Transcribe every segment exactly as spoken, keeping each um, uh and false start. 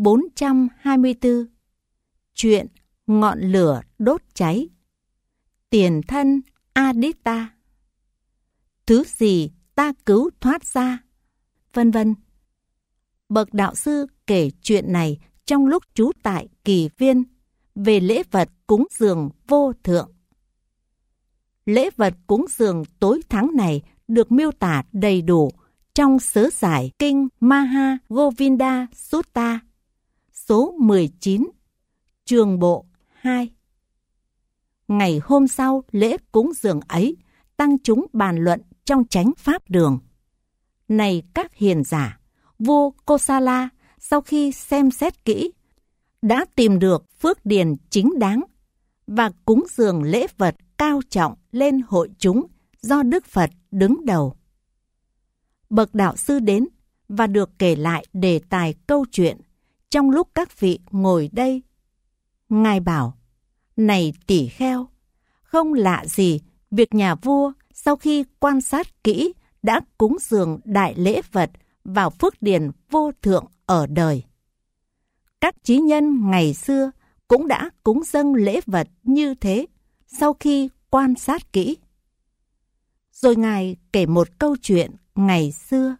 bốn trăm hai mươi tư. Chuyện ngọn lửa đốt cháy. Tiền thân Aditta. Thứ gì ta cứu thoát ra, vân vân. Bậc đạo sư kể chuyện này trong lúc trú tại Kỳ Viên về lễ vật cúng dường vô thượng. Lễ vật cúng dường tối thắng này được miêu tả đầy đủ trong sớ giải kinh Maha Govinda Sutta, số mười chín, trường bộ hai. Ngày hôm sau lễ cúng dường ấy, tăng chúng bàn luận trong chánh pháp đường. Này các hiền giả, vua Kosala sau khi xem xét kỹ, đã tìm được phước điền chính đáng và cúng dường lễ vật cao trọng lên hội chúng do Đức Phật đứng đầu. Bậc đạo sư đến và được kể lại đề tài câu chuyện trong lúc các vị ngồi đây. Ngài bảo, này tỷ kheo, không lạ gì việc nhà vua sau khi quan sát kỹ đã cúng dường đại lễ vật vào phước điền vô thượng ở đời. Các chí nhân ngày xưa cũng đã cúng dâng lễ vật như thế sau khi quan sát kỹ. Rồi Ngài kể một câu chuyện ngày xưa.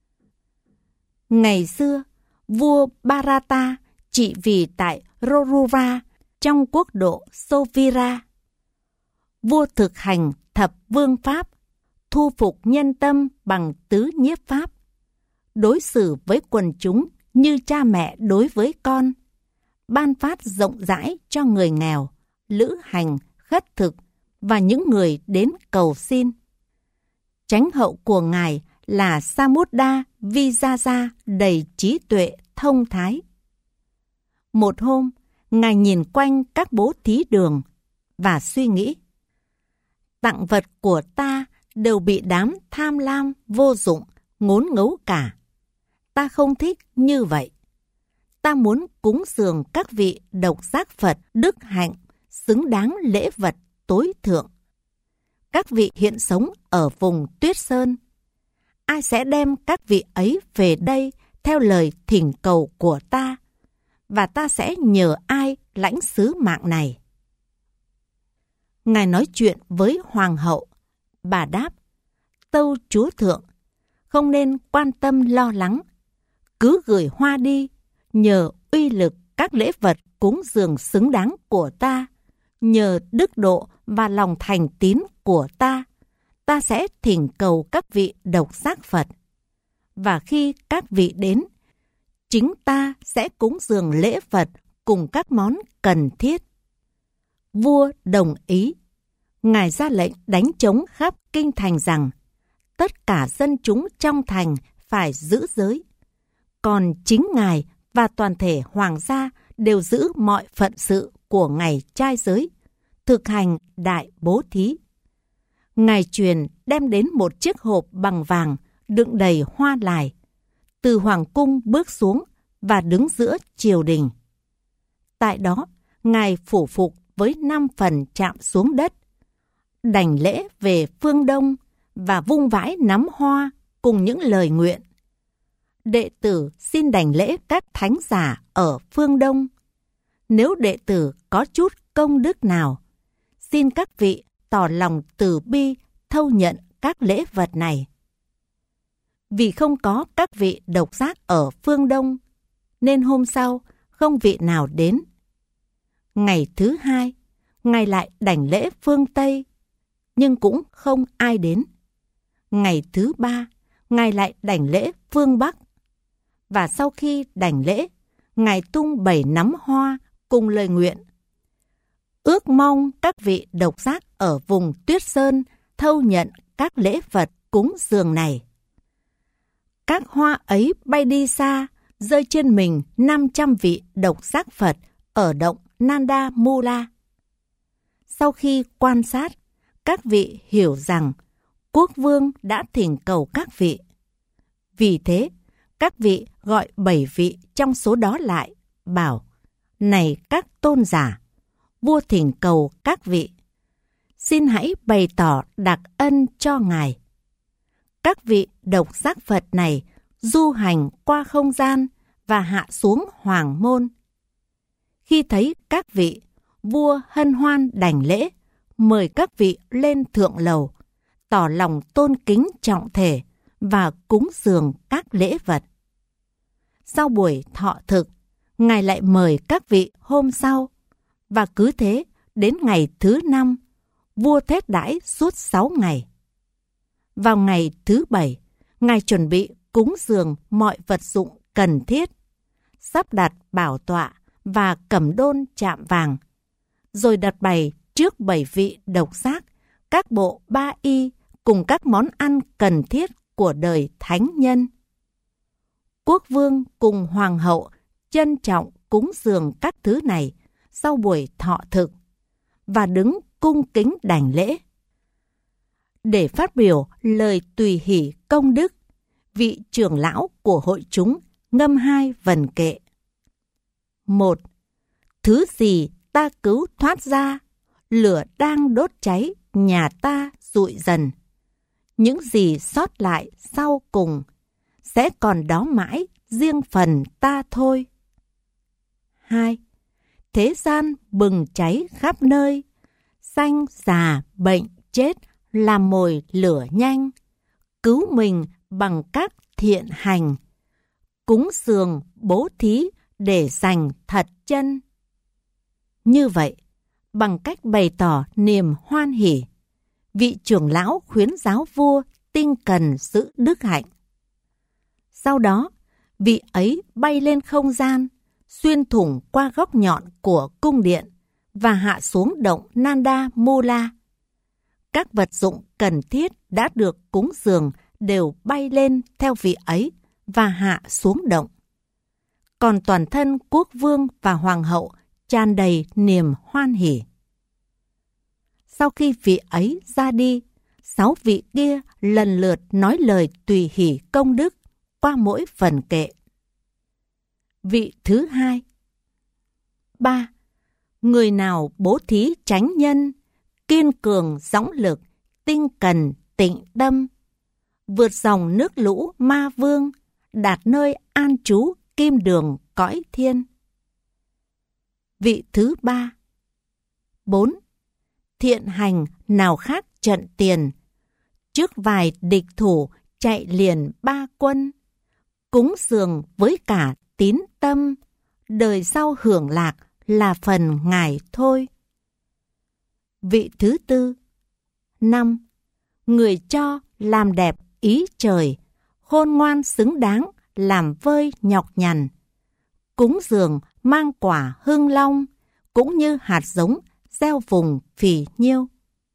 Ngày xưa, vua Bharata trị vì tại Roruva trong quốc độ Sovira. Vua thực hành thập vương pháp, thu phục nhân tâm bằng tứ nhiếp pháp, đối xử với quần chúng như cha mẹ đối với con, ban phát rộng rãi cho người nghèo, lữ hành, khất thực và những người đến cầu xin. Chánh hậu của Ngài là Samudra Vijaja đầy trí tuệ thông thái. Một hôm, Ngài nhìn quanh các bố thí đường và suy nghĩ, tặng vật của ta đều bị đám tham lam vô dụng ngốn ngấu cả. Ta không thích như vậy. Ta muốn cúng dường các vị độc giác Phật đức hạnh xứng đáng lễ vật tối thượng. Các vị hiện sống ở vùng Tuyết Sơn. Ai sẽ đem các vị ấy về đây theo lời thỉnh cầu của ta, và ta sẽ nhờ ai lãnh sứ mạng này? Ngài nói chuyện với hoàng hậu. Bà đáp, tâu chúa thượng, không nên quan tâm lo lắng. Cứ gửi hoa đi, nhờ uy lực các lễ vật cúng dường xứng đáng của ta, nhờ đức độ và lòng thành tín của ta, ta sẽ thỉnh cầu các vị độc giác Phật. Và khi các vị đến, chính ta sẽ cúng dường lễ vật cùng các món cần thiết. Vua đồng ý. Ngài ra lệnh đánh trống khắp kinh thành rằng tất cả dân chúng trong thành phải giữ giới. Còn chính Ngài và toàn thể hoàng gia đều giữ mọi phận sự của ngày trai giới, thực hành đại bố thí. Ngài truyền đem đến một chiếc hộp bằng vàng đựng đầy hoa lài, từ hoàng cung bước xuống và đứng giữa triều đình. Tại đó, Ngài phủ phục với năm phần chạm xuống đất, đảnh lễ về phương Đông và vung vãi nắm hoa cùng những lời nguyện. Đệ tử xin đảnh lễ các thánh giả ở phương Đông. Nếu đệ tử có chút công đức nào, xin các vị tỏ lòng từ bi thâu nhận các lễ vật này. Vì không có các vị độc giác ở phương Đông, nên hôm sau không vị nào đến. Ngày thứ hai, Ngài lại đảnh lễ phương Tây, nhưng cũng không ai đến. Ngày thứ ba, Ngài lại đảnh lễ phương Bắc. Và sau khi đảnh lễ, Ngài tung bảy nắm hoa cùng lời nguyện. Ước mong các vị độc giác ở vùng Tuyết Sơn thâu nhận các lễ vật cúng dường này. Các hoa ấy bay đi xa, rơi trên mình năm trăm vị độc giác Phật ở động Nanda Mula. Sau khi quan sát, các vị hiểu rằng quốc vương đã thỉnh cầu các vị. Vì thế, các vị gọi bảy vị trong số đó lại, bảo, này các tôn giả, vua thỉnh cầu các vị, xin hãy bày tỏ đặc ân cho Ngài. Các vị độc giác Phật này du hành qua không gian và hạ xuống hoàng môn. Khi thấy các vị, vua hân hoan đảnh lễ, mời các vị lên thượng lầu, tỏ lòng tôn kính trọng thể và cúng dường các lễ vật. Sau buổi thọ thực, Ngài lại mời các vị hôm sau, và cứ thế đến ngày thứ năm, vua thết đãi suốt sáu ngày. Vào ngày thứ bảy, Ngài chuẩn bị cúng dường mọi vật dụng cần thiết, sắp đặt bảo tọa và cẩm đôn chạm vàng, rồi đặt bày trước bảy vị độc giác các bộ ba y cùng các món ăn cần thiết của đời thánh nhân. Quốc vương cùng hoàng hậu trân trọng cúng dường các thứ này sau buổi thọ thực và đứng cung kính đảnh lễ. Để phát biểu lời tùy hỷ công đức, vị trưởng lão của hội chúng ngâm hai vần kệ. Một, thứ gì ta cứu thoát ra, lửa đang đốt cháy nhà ta rụi dần. Những gì sót lại sau cùng, sẽ còn đó mãi riêng phần ta thôi. Hai, thế gian bừng cháy khắp nơi, sanh già bệnh chết làm mồi lửa nhanh, cứu mình bằng các thiện hành, cúng dường bố thí để dành thật chân. Như vậy, bằng cách bày tỏ niềm hoan hỉ, vị trưởng lão khuyến giáo vua tinh cần giữ đức hạnh. Sau đó, vị ấy bay lên không gian, xuyên thủng qua góc nhọn của cung điện và hạ xuống động Nanda Mula. Các vật dụng cần thiết đã được cúng dường đều bay lên theo vị ấy và hạ xuống động. Còn toàn thân quốc vương và hoàng hậu tràn đầy niềm hoan hỉ. Sau khi vị ấy ra đi, sáu vị kia lần lượt nói lời tùy hỷ công đức qua mỗi phần kệ. Vị thứ hai. Ba. Người nào bố thí chánh nhân, kiên cường dõng lực, tinh cần tịnh tâm, vượt dòng nước lũ ma vương, đạt nơi an trú kim đường cõi thiên. Vị thứ ba. Bốn. Thiện hành nào khác trận tiền, trước vài địch thủ chạy liền ba quân, cúng dường với cả tín tâm, đời sau hưởng lạc là phần ngài thôi. Vị thứ tư. Năm. Người cho làm đẹp ý trời, khôn ngoan xứng đáng làm vơi nhọc nhằn, cúng dường mang quả hưng long, cũng như hạt giống gieo vùng phì nhiêu.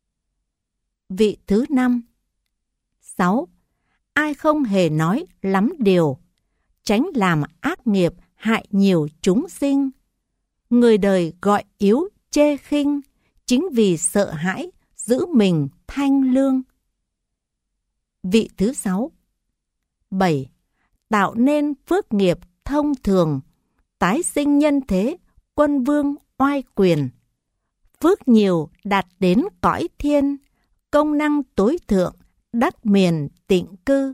Vị thứ năm. Sáu. Ai không hề nói lắm điều, tránh làm ác nghiệp hại nhiều chúng sinh. Người đời gọi yếu chê khinh, chính vì sợ hãi giữ mình thanh lương. Vị thứ sáu. Bảy. Tạo nên phước nghiệp thông thường, tái sinh nhân thế, quân vương oai quyền. Phước nhiều đạt đến cõi thiên, công năng tối thượng, đắc miền tịnh cư.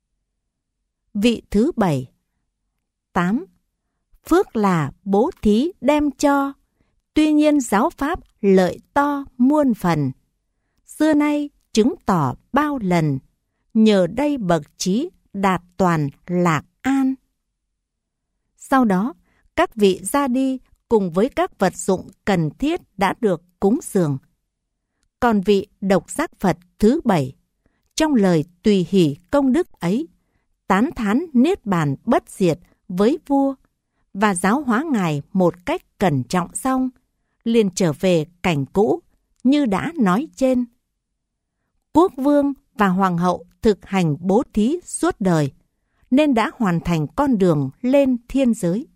Vị thứ bảy. Tám. Phước là bố thí đem cho, tuy nhiên giáo pháp lợi to muôn phần. Xưa nay chứng tỏ bao lần, nhờ đây bậc trí đạt toàn lạc an. Sau đó, các vị ra đi cùng với các vật dụng cần thiết đã được cúng dường. Còn vị độc giác Phật thứ bảy, trong lời tùy hỷ công đức ấy, tán thán niết bàn bất diệt với vua và giáo hóa ngài một cách cẩn trọng xong, liền trở về cảnh cũ như đã nói trên. Quốc vương và hoàng hậu thực hành bố thí suốt đời, nên đã hoàn thành con đường lên thiên giới.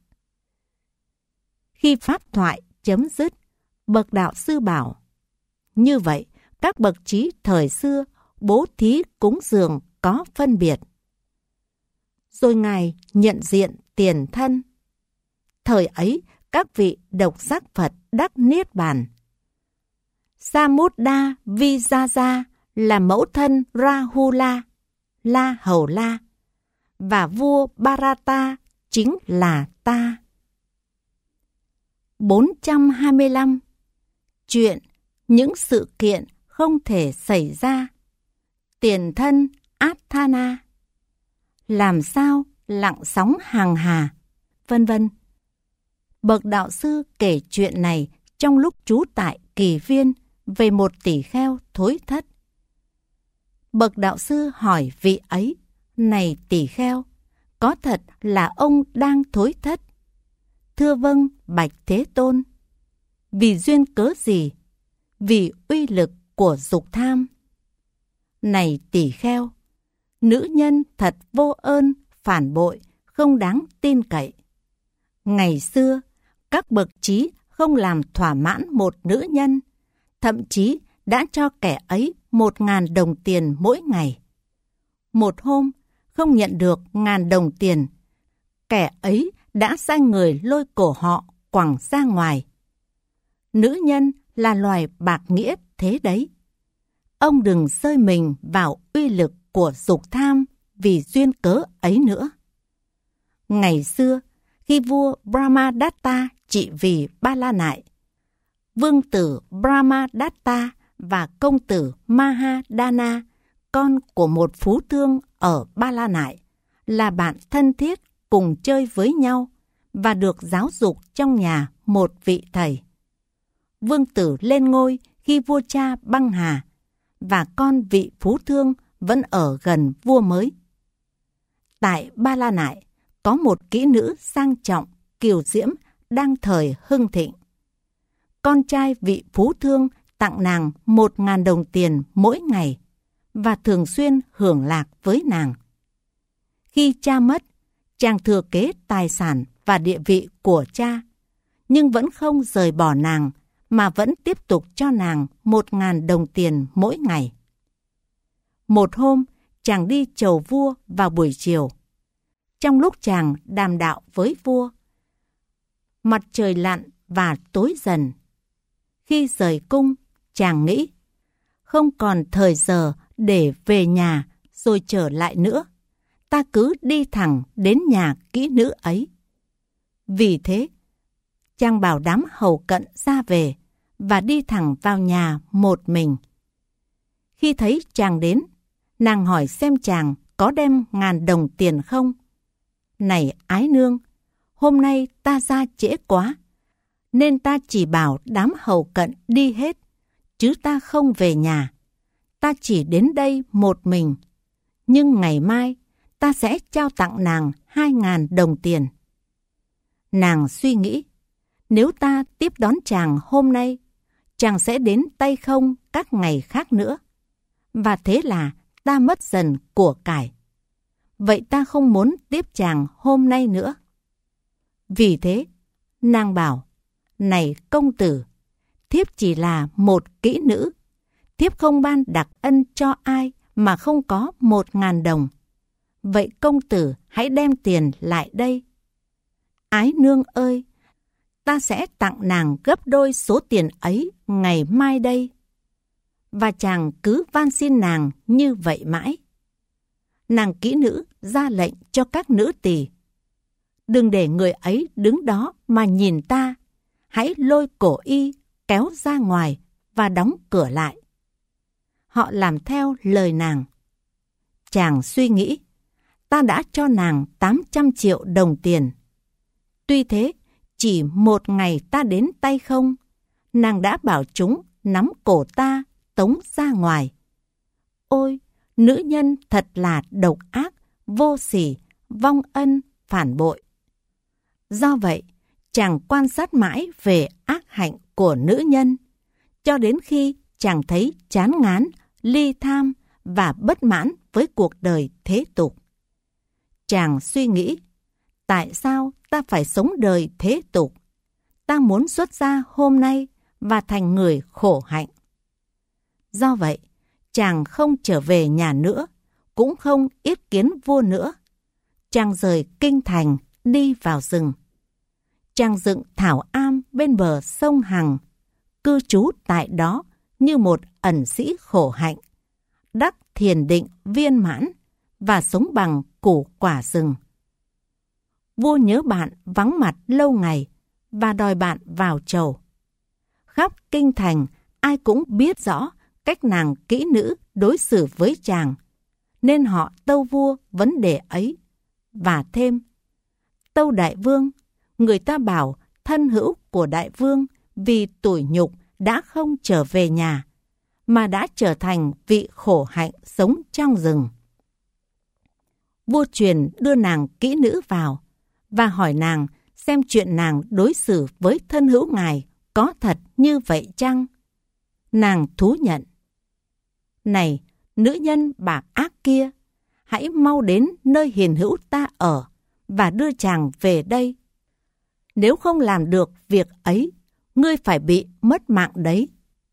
Khi pháp thoại chấm dứt, bậc đạo sư bảo: như vậy, các bậc trí thời xưa bố thí cúng dường có phân biệt. Rồi ngài nhận diện tiền thân. Thời ấy, các vị độc giác Phật đắc niết bàn. Samudra Vijaja là mẫu thân Rahula, La Hầu La, và vua Bharata chính là ta. bốn trăm hai mươi lăm. Chuyện những sự kiện không thể xảy ra. Tiền thân Atthana. Làm sao lặng sóng hàng hà, vân vân. Bậc đạo sư kể chuyện này trong lúc trú tại Kỳ Viên về một tỷ kheo thối thất. Bậc đạo sư hỏi vị ấy: này tỷ kheo, có thật là ông đang thối thất? Thưa vâng, bạch Thế Tôn. Vì duyên cớ gì? Vì uy lực của dục tham. Này tỷ kheo, nữ nhân thật vô ơn, phản bội, không đáng tin cậy. Ngày xưa, các bậc trí không làm thỏa mãn một nữ nhân, thậm chí đã cho kẻ ấy một ngàn đồng tiền mỗi ngày. Một hôm, không nhận được ngàn đồng tiền, kẻ ấy đã sai người lôi cổ họ quẳng ra ngoài. Nữ nhân là loài bạc nghĩa thế đấy. Ông đừng rơi mình vào uy lực của dục tham vì duyên cớ ấy nữa. Ngày xưa, khi vua Brahmadatta trị vì Ba La Nại, vương tử Brahmadatta và công tử Mahadana, con của một phú thương ở Ba La Nại, là bạn thân thiết cùng chơi với nhau và được giáo dục trong nhà một vị thầy. Vương tử lên ngôi khi vua cha băng hà, và con vị phú thương vẫn ở gần vua mới. Tại Ba La Nại, có một kỹ nữ sang trọng, kiều diễm đang thời hưng thịnh. Con trai vị phú thương tặng nàng một ngàn đồng tiền mỗi ngày và thường xuyên hưởng lạc với nàng. Khi cha mất, chàng thừa kế tài sản và địa vị của cha, nhưng vẫn không rời bỏ nàng mà vẫn tiếp tục cho nàng một ngàn đồng tiền mỗi ngày. Một hôm, chàng đi chầu vua vào buổi chiều. Trong lúc chàng đàm đạo với vua, mặt trời lặn và tối dần. Khi rời cung, chàng nghĩ, không còn thời giờ để về nhà rồi trở lại nữa. Ta cứ đi thẳng đến nhà kỹ nữ ấy. Vì thế, chàng bảo đám hầu cận ra về và đi thẳng vào nhà một mình. Khi thấy chàng đến, nàng hỏi xem chàng có đem ngàn đồng tiền không. Này ái nương, hôm nay ta ra trễ quá, nên ta chỉ bảo đám hầu cận đi hết, chứ ta không về nhà. Ta chỉ đến đây một mình, nhưng ngày mai ta sẽ trao tặng nàng hai ngàn đồng tiền. Nàng suy nghĩ, nếu ta tiếp đón chàng hôm nay, chàng sẽ đến tay không các ngày khác nữa. Và thế là ta mất dần của cải. Vậy ta không muốn tiếp chàng hôm nay nữa. Vì thế, nàng bảo, này công tử, thiếp chỉ là một kỹ nữ. Thiếp không ban đặc ân cho ai mà không có một ngàn đồng. Vậy công tử hãy đem tiền lại đây. Ái nương ơi, ta sẽ tặng nàng gấp đôi số tiền ấy ngày mai đây. Và chàng cứ van xin nàng như vậy mãi. Nàng kỹ nữ ra lệnh cho các nữ tỳ, đừng để người ấy đứng đó mà nhìn ta, hãy lôi cổ y kéo ra ngoài và đóng cửa lại. Họ làm theo lời nàng. Chàng suy nghĩ, ta đã cho nàng tám trăm triệu đồng tiền. Tuy thế, chỉ một ngày ta đến tay không, nàng đã bảo chúng nắm cổ ta tống ra ngoài. Ôi, nữ nhân thật là độc ác, vô sỉ, vong ân, phản bội. Do vậy, chàng quan sát mãi về ác hạnh của nữ nhân, cho đến khi chàng thấy chán ngán, ly tham và bất mãn với cuộc đời thế tục. Chàng suy nghĩ, tại sao ta phải sống đời thế tục? Ta muốn xuất gia hôm nay và thành người khổ hạnh. Do vậy, chàng không trở về nhà nữa, cũng không yết kiến vua nữa. Chàng rời kinh thành, đi vào rừng. Chàng dựng thảo am bên bờ sông Hằng, cư trú tại đó như một ẩn sĩ khổ hạnh, đắc thiền định viên mãn và sống bằng củ quả rừng. vua nhớ bạn vắng mặt lâu ngày và đòi bạn vào chầu. Khắp kinh thành ai cũng biết rõ cách nàng kỹ nữ đối xử với chàng, nên họ tâu vua vấn đề ấy. Và thêm, tâu đại vương, người ta bảo thân hữu của đại vương vì tủi nhục đã không trở về nhà, mà đã trở thành vị khổ hạnh sống trong rừng. Vua truyền đưa nàng kỹ nữ vào và hỏi nàng xem chuyện nàng đối xử với thân hữu ngài có thật như vậy chăng? Nàng thú nhận. Này, nữ nhân bạc ác kia, hãy mau đến nơi hiền hữu ta ở và đưa chàng về đây. Nếu không làm được việc ấy, ngươi phải bị mất mạng đấy.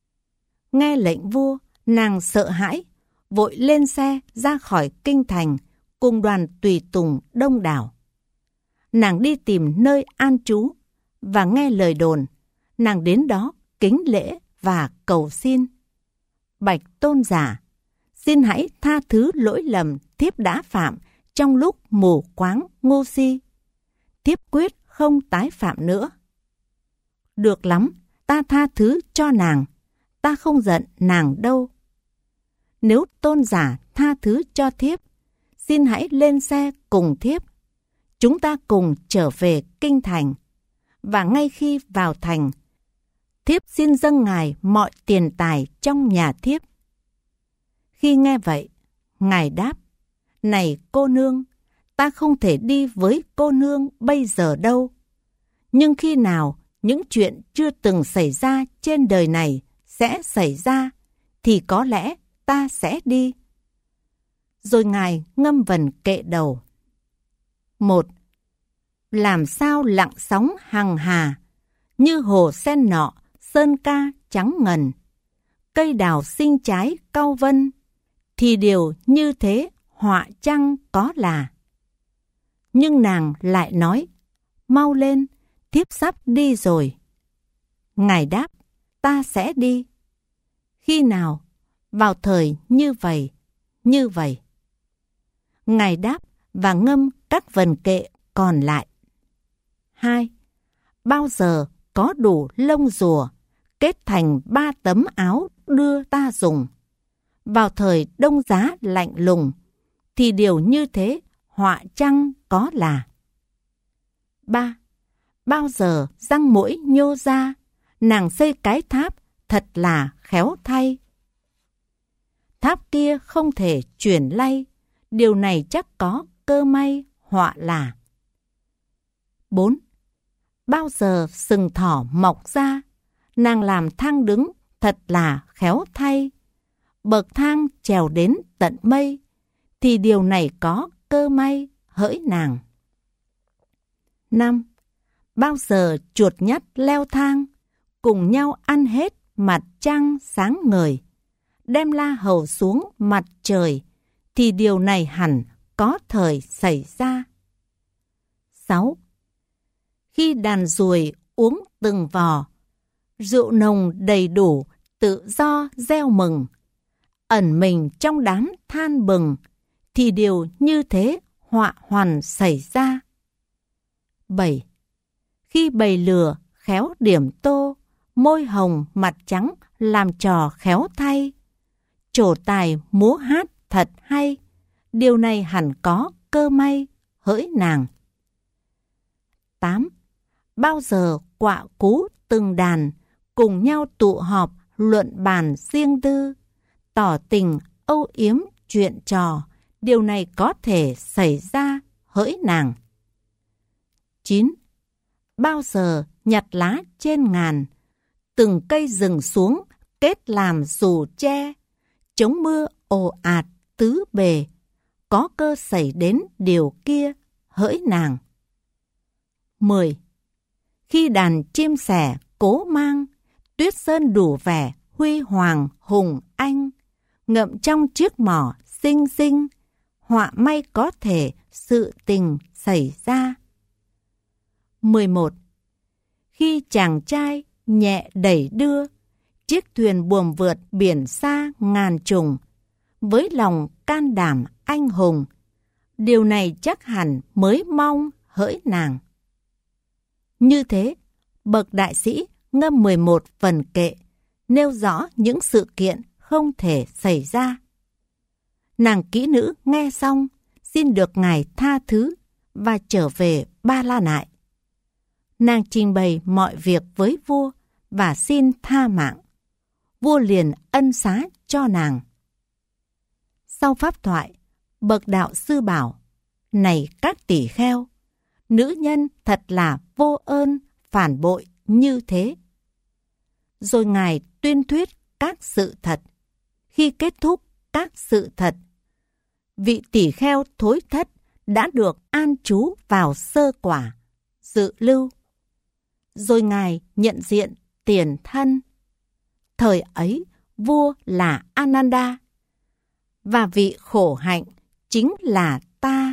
Nghe lệnh vua, nàng sợ hãi, vội lên xe ra khỏi kinh thành cùng đoàn tùy tùng đông đảo. Nàng đi tìm nơi an trú và nghe lời đồn, nàng đến đó kính lễ và cầu xin. Bạch tôn giả, xin hãy tha thứ lỗi lầm thiếp đã phạm trong lúc mù quáng ngu si. Thiếp quyết không tái phạm nữa. Được lắm, ta tha thứ cho nàng, ta không giận nàng đâu. Nếu tôn giả tha thứ cho thiếp, xin hãy lên xe cùng thiếp. Chúng ta cùng trở về kinh thành, và ngay khi vào thành, thiếp xin dâng ngài mọi tiền tài trong nhà thiếp. Khi nghe vậy, ngài đáp, này cô nương, ta không thể đi với cô nương bây giờ đâu. Nhưng khi nào những chuyện chưa từng xảy ra trên đời này sẽ xảy ra, thì có lẽ ta sẽ đi. Rồi ngài ngâm vần kệ đầu. Một. Làm sao lặng sóng hằng hà, như hồ sen nọ, sơn ca trắng ngần, cây đào sinh trái cau vân, thì điều như thế họa chăng có là. Nhưng nàng lại nói, mau lên, thiếp sắp đi rồi. Ngài đáp, ta sẽ đi. Khi nào? Vào thời như vậy, như vậy. Ngài đáp và ngâm các vần kệ còn lại. Hai. Bao giờ có đủ lông rùa, kết thành ba tấm áo đưa ta dùng. Vào thời đông giá lạnh lùng, thì điều như thế họa chăng có là. Ba. Bao giờ răng mũi nhô ra, nàng xây cái tháp thật là khéo thay. Tháp kia không thể chuyển lay, điều này chắc có cơ may họa là. Bốn. Bao giờ sừng thỏ mọc ra, nàng làm thang đứng thật là khéo thay. Bậc thang trèo đến tận mây, thì điều này có cơ may hỡi nàng. Năm. Bao giờ chuột nhắt leo thang, cùng nhau ăn hết mặt trăng sáng ngời, đem la hầu xuống mặt trời, thì điều này hẳn có thời xảy ra. Sáu. Khi đàn ruồi uống từng vò, rượu nồng đầy đủ tự do reo mừng, ẩn mình trong đám than bừng, thì điều như thế họa hoàn xảy ra. Bảy. Khi bầy lừa khéo điểm tô, môi hồng mặt trắng làm trò khéo thay, trổ tài múa hát thật hay, điều này hẳn có cơ may hỡi nàng. Tám. Bao giờ quạ cú từng đàn, cùng nhau tụ họp luận bàn riêng tư, tỏ tình âu yếm chuyện trò, điều này có thể xảy ra hỡi nàng. Chín. Bao giờ nhặt lá trên ngàn, từng cây rừng xuống kết làm dù tre, chống mưa ồ ạt tứ bề, có cơ xảy đến điều kia hỡi nàng. Mười. Khi đàn chim sẻ cố mang, tuyết sơn đủ vẻ huy hoàng hùng anh, ngậm trong chiếc mỏ xinh xinh, họa may có thể sự tình xảy ra. Mười một. Khi chàng trai nhẹ đẩy đưa, chiếc thuyền buồm vượt biển xa ngàn trùng, với lòng can đảm anh hùng, điều này chắc hẳn mới mong hỡi nàng. Như thế, bậc đại sĩ ngâm mười một vần kệ, nêu rõ những sự kiện không thể xảy ra. Nàng kỹ nữ nghe xong, xin được ngài tha thứ và trở về Ba La Nại. Nàng trình bày mọi việc với vua và xin tha mạng. Vua liền ân xá cho nàng. Sau pháp thoại, bậc đạo sư bảo: này các tỷ kheo, nữ nhân thật là vô ơn, phản bội như thế. Rồi ngài tuyên thuyết các sự thật. Khi kết thúc các sự thật, vị tỷ kheo thối thất đã được an trú vào sơ quả, dự lưu. Rồi ngài nhận diện tiền thân. Thời ấy vua là Ananda, và vị khổ hạnh chính là ta.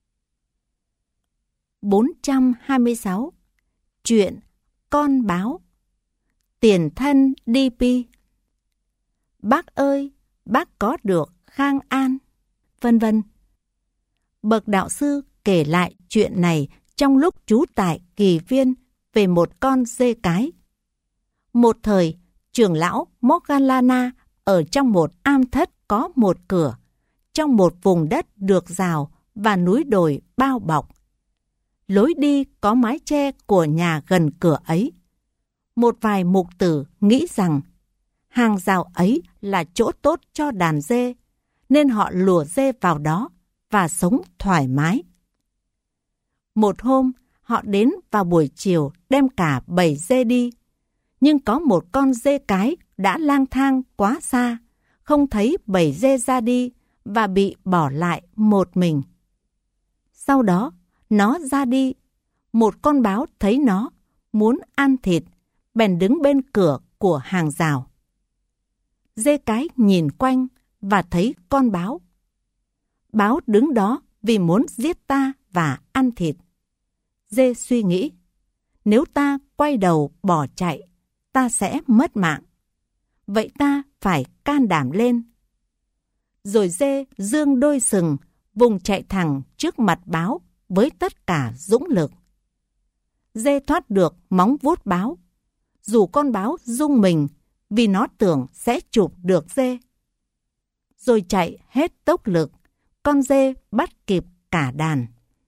bốn trăm hai mươi sáu. Chuyện con báo. Tiền thân đê pê. Bác ơi, bác có được khang an, vân vân. Bậc đạo sư kể lại chuyện này trong lúc trú tại Kỳ Viên về một con dê cái. Một thời, trưởng lão Moggallana ở trong một am thất có một cửa, trong một vùng đất được rào và núi đồi bao bọc. Lối đi có mái che của nhà gần cửa ấy. Một vài mục tử nghĩ rằng hàng rào ấy là chỗ tốt cho đàn dê, nên họ lùa dê vào đó và sống thoải mái. Một hôm, họ đến vào buổi chiều đem cả bầy dê đi, nhưng có một con dê cái đã lang thang quá xa, không thấy bầy dê ra đi và bị bỏ lại một mình. Sau đó, nó ra đi. Một con báo thấy nó, muốn ăn thịt, bèn đứng bên cửa của hàng rào. Dê cái nhìn quanh và thấy con báo. Báo đứng đó vì muốn giết ta và ăn thịt. Dê suy nghĩ, nếu ta quay đầu bỏ chạy, ta sẽ mất mạng. Vậy ta phải can đảm lên. Rồi dê dương đôi sừng, vùng chạy thẳng trước mặt báo với tất cả dũng lực. Dê thoát được móng vuốt báo, dù con báo rung mình vì nó tưởng sẽ chụp được dê. Rồi chạy hết tốc lực, con dê bắt kịp cả đàn.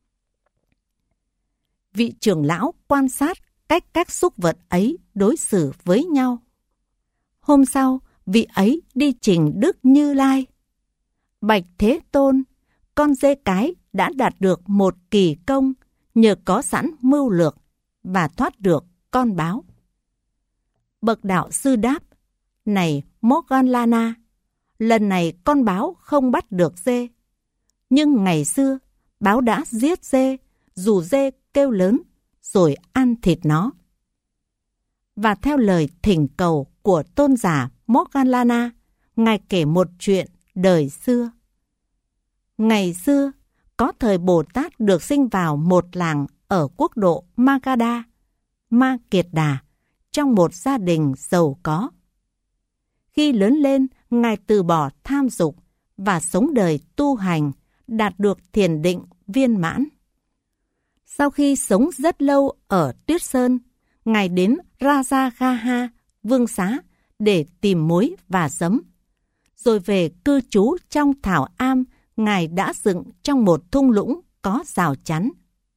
Vị trưởng lão quan sát cách các súc vật ấy đối xử với nhau. Hôm sau, vị ấy đi trình Đức Như Lai. Bạch Thế Tôn, con dê cái đã đạt được một kỳ công nhờ có sẵn mưu lược và thoát được con báo. Bậc đạo sư đáp, này Moggallana, lần này con báo không bắt được dê. Nhưng ngày xưa, báo đã giết dê, dù dê kêu lớn, rồi ăn thịt nó. Và theo lời thỉnh cầu của tôn giả Moggallana, ngài kể một chuyện đời xưa. Ngày xưa, có thời Bồ Tát được sinh vào một làng ở quốc độ Magadha, Ma Kiệt Đà, trong một gia đình giàu có. Khi lớn lên, ngài từ bỏ tham dục và sống đời tu hành, đạt được thiền định viên mãn. Sau khi sống rất lâu ở Tuyết Sơn, ngài đến Rajagaha, vương xá, để tìm muối và giấm. Rồi về cư trú trong thảo am ngài đã dựng trong một thung lũng có rào chắn.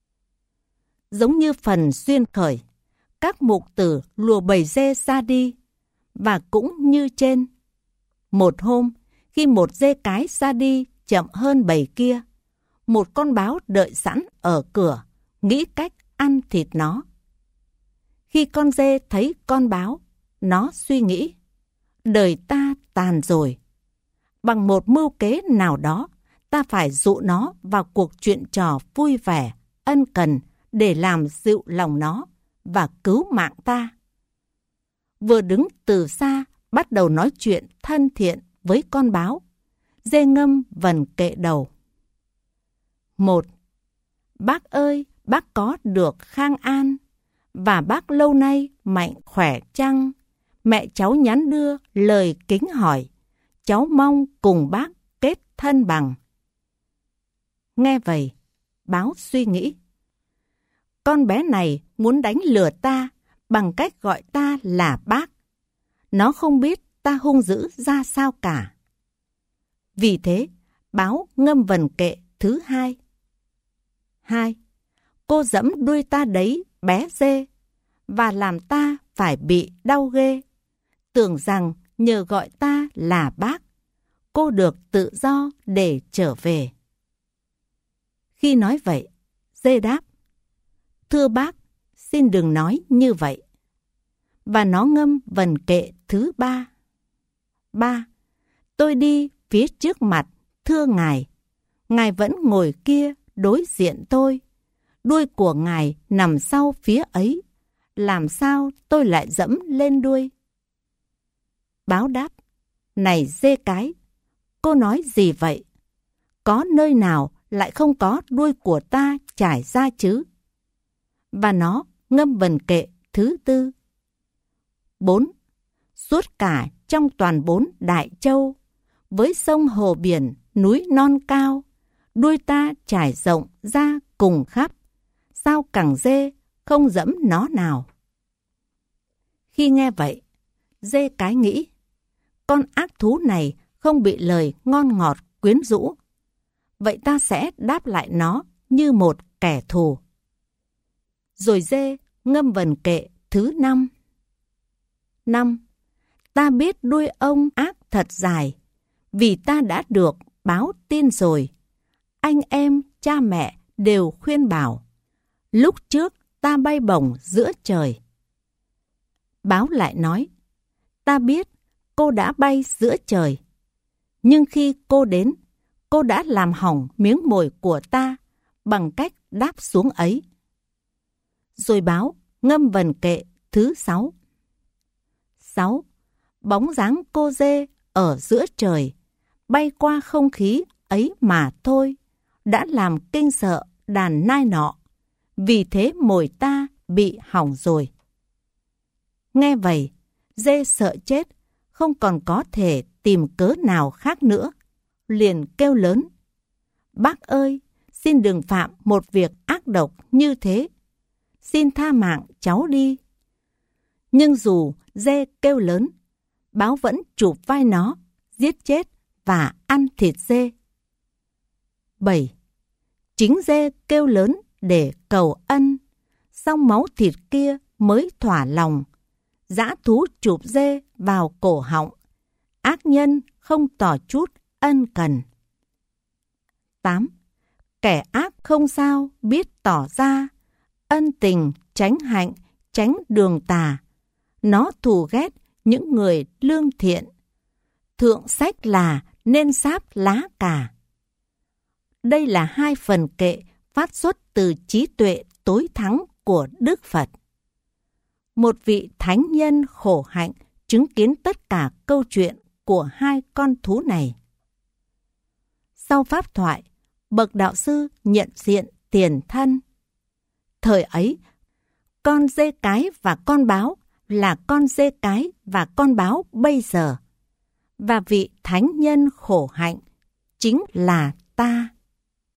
Giống như phần duyên khởi, các mục tử lùa bầy dê ra đi, và cũng như trên. Một hôm, khi một dê cái ra đi chậm hơn bầy kia, một con báo đợi sẵn ở cửa, nghĩ cách ăn thịt nó. Khi con dê thấy con báo, nó suy nghĩ, đời ta tàn rồi. Bằng một mưu kế nào đó, ta phải dụ nó vào cuộc chuyện trò vui vẻ, ân cần để làm dịu lòng nó và cứu mạng ta. Vừa đứng từ xa, bắt đầu nói chuyện thân thiện với con báo. Dê ngâm vần kệ đầu. Một. Bác ơi, bác có được khang an, và bác lâu nay mạnh khỏe chăng? Mẹ cháu nhắn đưa lời kính hỏi, cháu mong cùng bác kết thân bằng. Nghe vậy, báo suy nghĩ, con bé này muốn đánh lừa ta bằng cách gọi ta là bác. Nó không biết ta hung dữ ra sao cả. Vì thế, báo ngâm vần kệ thứ hai. Hai, cô giẫm đuôi ta đấy, bé dê, và làm ta phải bị đau ghê. Tưởng rằng nhờ gọi ta là bác, cô được tự do để trở về. Khi nói vậy, dê đáp: thưa bác, xin đừng nói như vậy. Và nó ngâm vần kệ thứ ba. Ba, tôi đi phía trước mặt, thưa ngài. Ngài vẫn ngồi kia đối diện tôi. Đuôi của ngài nằm sau phía ấy. Làm sao tôi lại dẫm lên đuôi? Báo đáp: này dê cái, cô nói gì vậy? Có nơi nào lại không có đuôi của ta trải ra chứ? Và nó ngâm vần kệ thứ tư. Bốn, suốt cả trong toàn bốn đại châu, với sông hồ biển, núi non cao, đuôi ta trải rộng ra cùng khắp, sao cẳng dê không dẫm nó nào? Khi nghe vậy, dê cái nghĩ, con ác thú này không bị lời ngon ngọt quyến rũ. Vậy ta sẽ đáp lại nó như một kẻ thù. Rồi dê ngâm vần kệ thứ năm. Năm, ta biết đuôi ông ác thật dài, vì ta đã được báo tin rồi. Anh em, cha mẹ đều khuyên bảo, lúc trước ta bay bổng giữa trời. Báo lại nói, ta biết cô đã bay giữa trời, nhưng khi cô đến, cô đã làm hỏng miếng mồi của ta bằng cách đáp xuống ấy. Rồi báo ngâm vần kệ thứ sáu. Sáu, bóng dáng cô dê ở giữa trời, bay qua không khí ấy mà thôi, đã làm kinh sợ đàn nai nọ, vì thế mồi ta bị hỏng rồi. Nghe vậy, dê sợ chết, không còn có thể tìm cớ nào khác nữa, liền kêu lớn: bác ơi, xin đừng phạm một việc ác độc như thế, xin tha mạng cháu đi. Nhưng dù dê kêu lớn, báo vẫn chụp vai nó, giết chết và ăn thịt dê. Bảy, chính dê kêu lớn để cầu ân, xong máu thịt kia mới thỏa lòng. Dã thú chụp dê vào cổ họng, ác nhân không tỏ chút ân cần. Tám, kẻ ác không sao biết tỏ ra, ân tình tránh hạnh, tránh đường tà. Nó thù ghét những người lương thiện. Thượng sách là nên sáp lá cà. Đây là hai phần kệ phát xuất từ trí tuệ tối thắng của Đức Phật. Một vị thánh nhân khổ hạnh chứng kiến tất cả câu chuyện của hai con thú này. Sau pháp thoại, bậc đạo sư nhận diện tiền thân. Thời ấy, con dê cái và con báo là con dê cái và con báo bây giờ. Và vị thánh nhân khổ hạnh chính là ta.